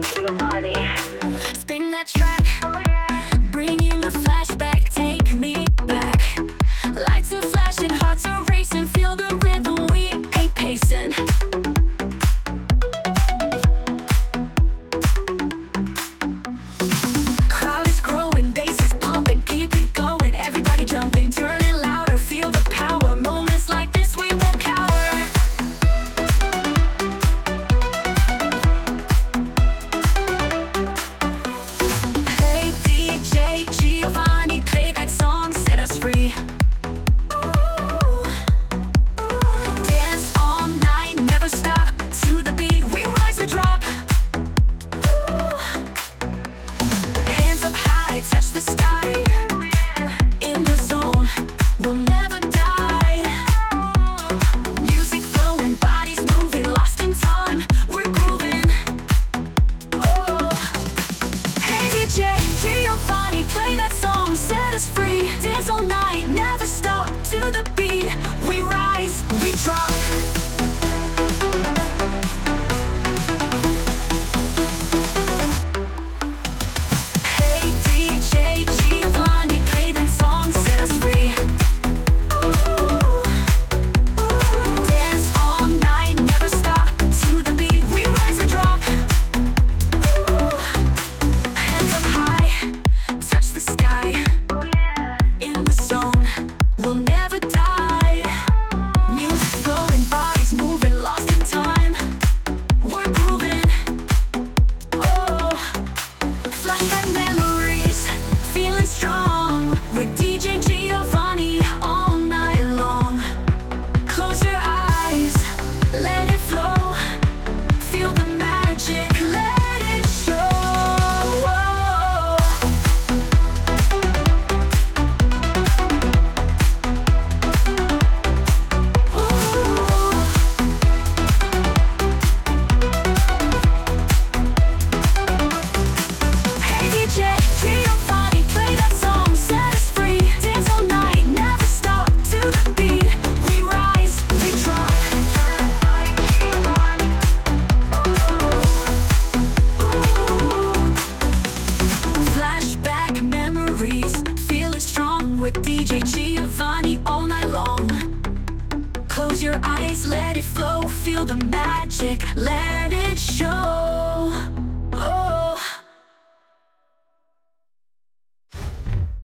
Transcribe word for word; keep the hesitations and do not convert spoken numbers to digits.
Spin that track, bringing the flashback, take me back. Lights are flashing, hearts are racing, feel the rhythm, we ain't pacing. Crowd is growing, bass is pumping, keep it going, everybody jumping, turning louder, feel the power. Moments like this we won't cower. Hey D J Giovanni, play that song, set us free. Ooh. Dance all night, never stop, to the beat we rise and drop. Ooh. Hands up high, touch the sky. In the zone, we'll never die. Music flowing, bodies moving, lost in time, we're grooving. Oh. Hey D J Giovanni, play that song, set us free. Dance all night, never stop, to the beat we rise, we drop. Hey D J Giovanni, play that song, set us free. Ooh. Dance all night, never stop, to the beat we rise and drop. Ooh. Hands up high, touch the sky. In the zone, we'll never die. Music flowing, bodies moving, lost in time, we're grooving. Oh. Flashback memories, feeling strong with D J Giovanni all night long. Close your eyes, let it flow, feel the magic, let it show. Ooh. Hey D J Giovanni, play that song, set us free. Dance all night, never stop, to the beat we rise, we drop. Ooh. Flashback memories, feel it strong with D J Giovanni all night long. Close your eyes, let it flow, feel the magic, let it show.